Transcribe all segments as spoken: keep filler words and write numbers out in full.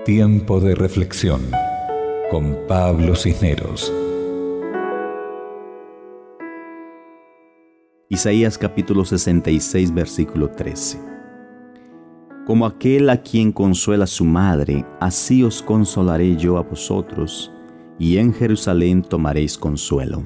Tiempo de reflexión con Pablo Cisneros. Isaías capítulo sesenta y seis, versículo trece. Como aquel a quien consuela su madre, así os consolaré yo a vosotros, y en Jerusalén tomaréis consuelo.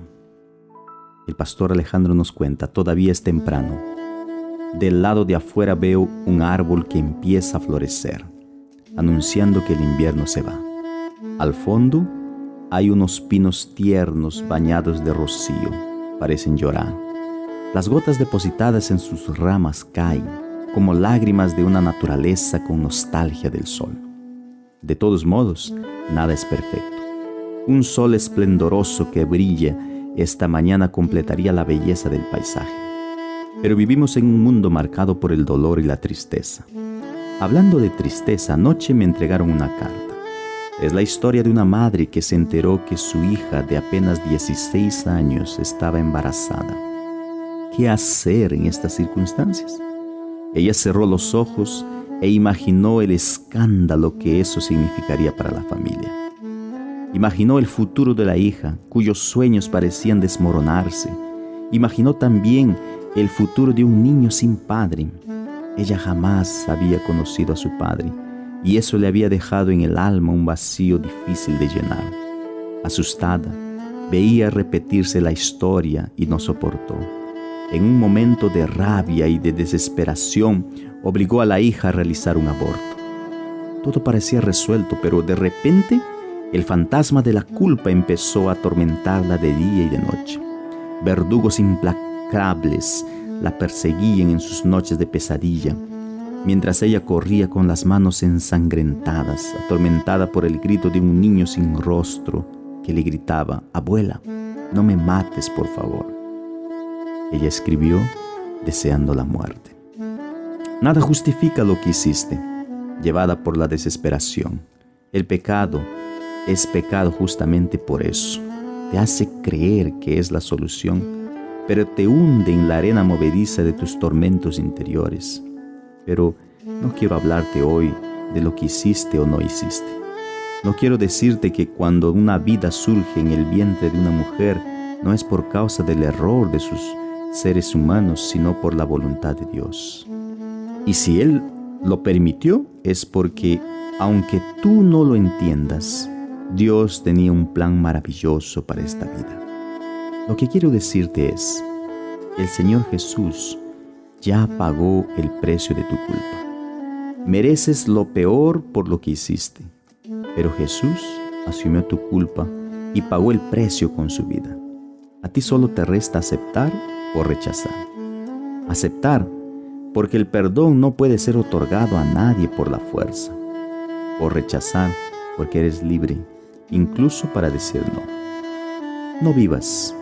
El pastor Alejandro nos cuenta, todavía es temprano. Del lado de afuera veo un árbol que empieza a florecer, anunciando que el invierno se va. Al fondo hay unos pinos tiernos bañados de rocío, parecen llorar. Las gotas depositadas en sus ramas caen, como lágrimas de una naturaleza con nostalgia del sol. De todos modos, nada es perfecto. Un sol esplendoroso que brilla esta mañana completaría la belleza del paisaje. Pero vivimos en un mundo marcado por el dolor y la tristeza. Hablando de tristeza, anoche me entregaron una carta. Es la historia de una madre que se enteró que su hija de apenas dieciséis años estaba embarazada. ¿Qué hacer en estas circunstancias? Ella cerró los ojos e imaginó el escándalo que eso significaría para la familia. Imaginó el futuro de la hija, cuyos sueños parecían desmoronarse. Imaginó también el futuro de un niño sin padre. Ella jamás había conocido a su padre, y eso le había dejado en el alma un vacío difícil de llenar. Asustada, veía repetirse la historia y no soportó. En un momento de rabia y de desesperación, obligó a la hija a realizar un aborto. Todo parecía resuelto, pero de repente el fantasma de la culpa empezó a atormentarla de día y de noche. Verdugos implacables la perseguían en sus noches de pesadilla, mientras ella corría con las manos ensangrentadas, atormentada por el grito de un niño sin rostro que le gritaba: «Abuela, no me mates, por favor». Ella escribió deseando la muerte. Nada justifica lo que hiciste, llevada por la desesperación. El pecado es pecado justamente por eso. Te hace creer que es la solución, pero te hunde en la arena movediza de tus tormentos interiores. Pero no quiero hablarte hoy de lo que hiciste o no hiciste. No quiero decirte que cuando una vida surge en el vientre de una mujer, no es por causa del error de sus seres humanos, sino por la voluntad de Dios. Y si Él lo permitió, es porque, aunque tú no lo entiendas, Dios tenía un plan maravilloso para esta vida. Lo que quiero decirte es, el Señor Jesús ya pagó el precio de tu culpa. Mereces lo peor por lo que hiciste, pero Jesús asumió tu culpa y pagó el precio con su vida. A ti solo te resta aceptar o rechazar. Aceptar, porque el perdón no puede ser otorgado a nadie por la fuerza. O rechazar, porque eres libre, incluso para decir no. No vivas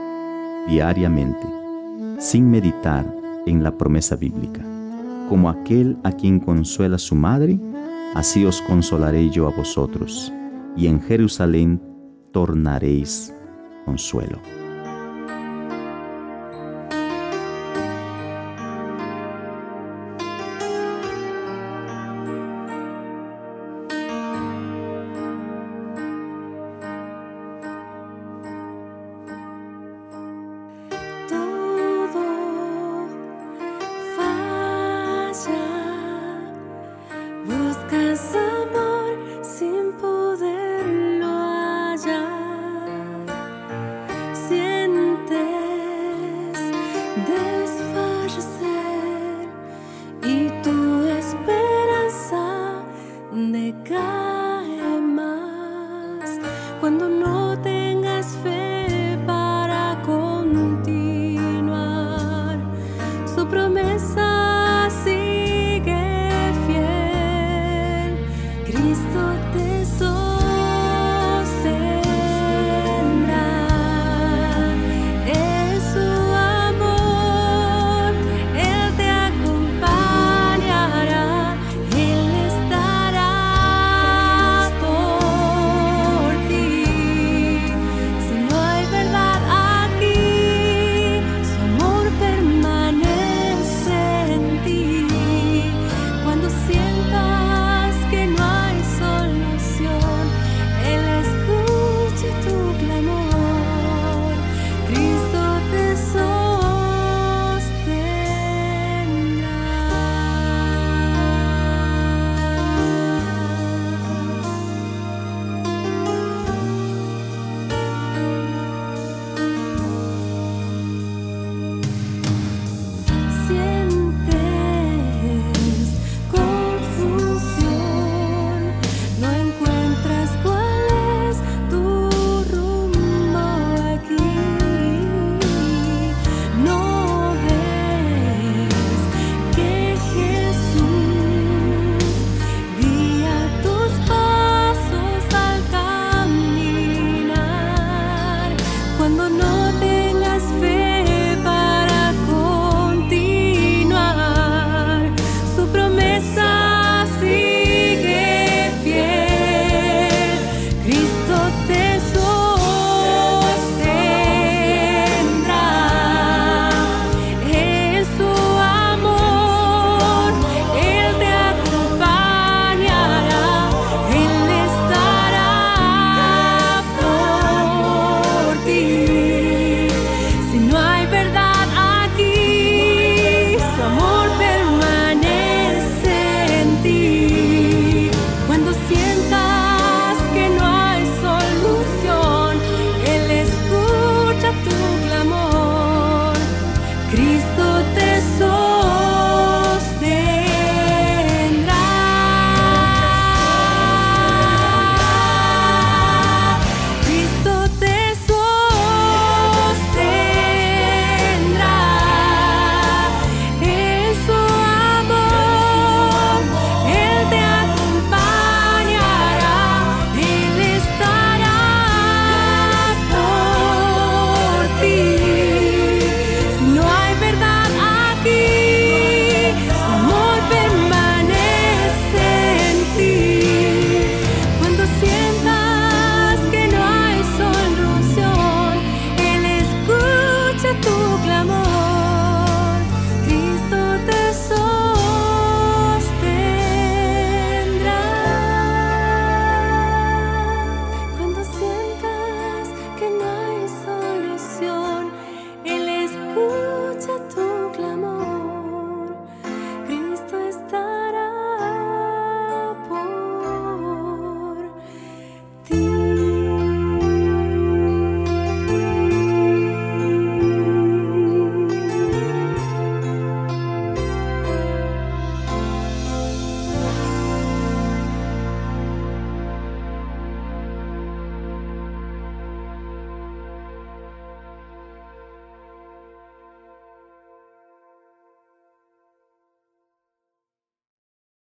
diariamente sin meditar en la promesa bíblica. Como aquel a quien consuela su madre, así os consolaré yo a vosotros, y en Jerusalén tornaréis consuelo. Buscas amor sin poderlo hallar, sientes desfallecer y tu esperanza decae más cuando no tengas fe para continuar. Su promesa Cristo te